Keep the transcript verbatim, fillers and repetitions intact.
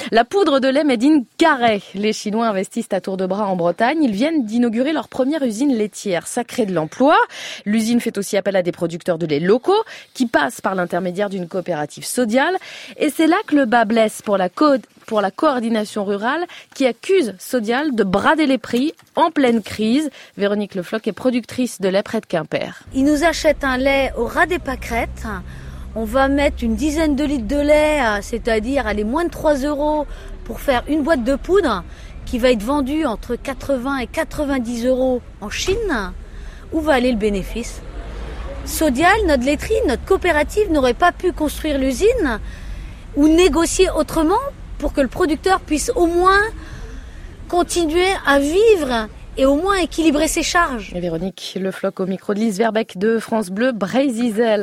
La poudre de lait made in Carhaix. Les Chinois investissent à tour de bras en Bretagne. Ils viennent d'inaugurer leur première usine laitière. Ça crée de l'emploi. L'usine fait aussi appel à des producteurs de lait locaux qui passent par l'intermédiaire d'une coopérative Sodial. Et c'est là que le bas blesse pour la co- pour la coordination rurale qui accuse Sodial de brader les prix en pleine crise. Véronique Le Floch est productrice de lait près de Quimper. Ils nous achètent un lait au ras des pâquerettes. On va mettre une dizaine de litres de lait, c'est-à-dire aller moins de trois euros pour faire une boîte de poudre qui va être vendue entre quatre-vingts et quatre-vingt-dix euros en Chine. Où va aller le bénéfice ? Sodial, notre laiterie, notre coopérative n'aurait pas pu construire l'usine ou négocier autrement pour que le producteur puisse au moins continuer à vivre et au moins équilibrer ses charges. Et Véronique Le Floch au micro de Lise Verbeck de France Bleu Brésil.